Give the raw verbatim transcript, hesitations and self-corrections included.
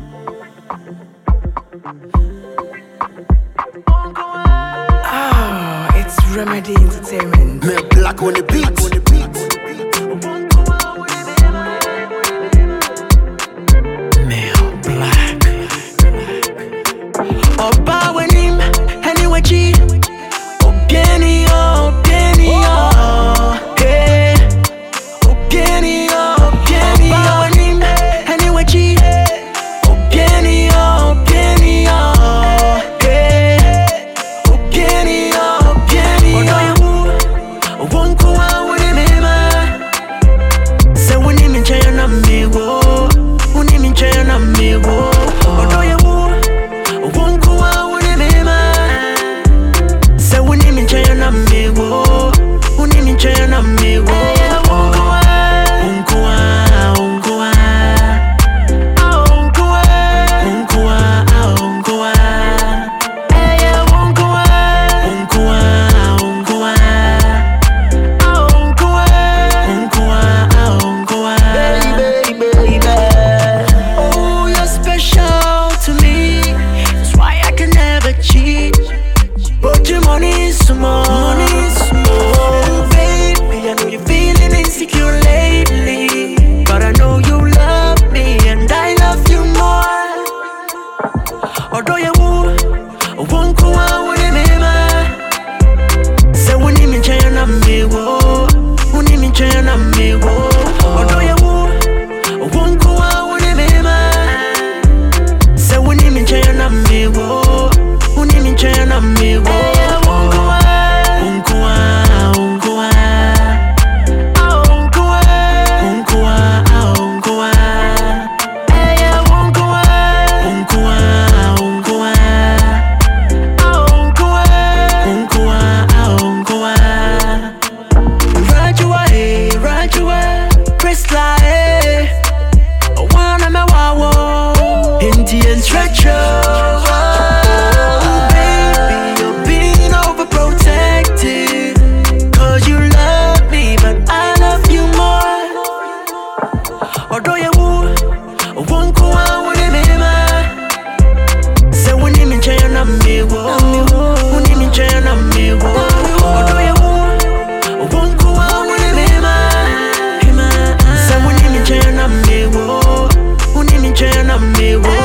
Oh, it's Remedy Entertainment. Me black on the beat. On the beat. Male Black. Oba wenim, anyway chi. Obieni o, obieni o, hey. Obieni o, obieni o. Oba wenim, anyway chi. Obieni o, obieni o, hey. Obieni o, obieni o. Odo yewu, wonko wa wuni mema. Se wuni minche na miwo, wuni minche na miwo. Odo yewu, wonko wa wuni mema. Se wuni minche na miwo, wuni minche na miwo. Wonko wa, wonko wa, wonko wa. Ah, wonko wa, wonko wa, ah, wonko wa. Eh, yeah, wonko wa, wonko wa, wonko wa. Ah, wonko wa, wonko wa, ah, wonko wa. Baby, baby. Oh, you're special to me. That's why I can never cheat. But your money is small. Money is small. Baby, I know you're feeling insecure lately. But I know you love me and I love you more. Although you won't go out with me, say we need me chain on me, wo. We need me chain on me, wo. Although you won't go out with me, say we need me chain on me, wo. We need me chain on me, wo. Won't go out, won't go out, won't go out. I won't go out, won't go out, I won't go out. Eh, yeah, won't go out, won't go out, won't go out. I won't go out, won't go out, I won't go out. Right you away, right you away, press like I wanna me wow, Indian stretcher. Baby, you're being overprotected. 'Cause you love me, but I love you more. Although you won't go out with me, say we need me chain on me, wo. We need me chain on me, wo. Although you won't go out with me, say we need me chain on me, wo. We need me chain on me, wo.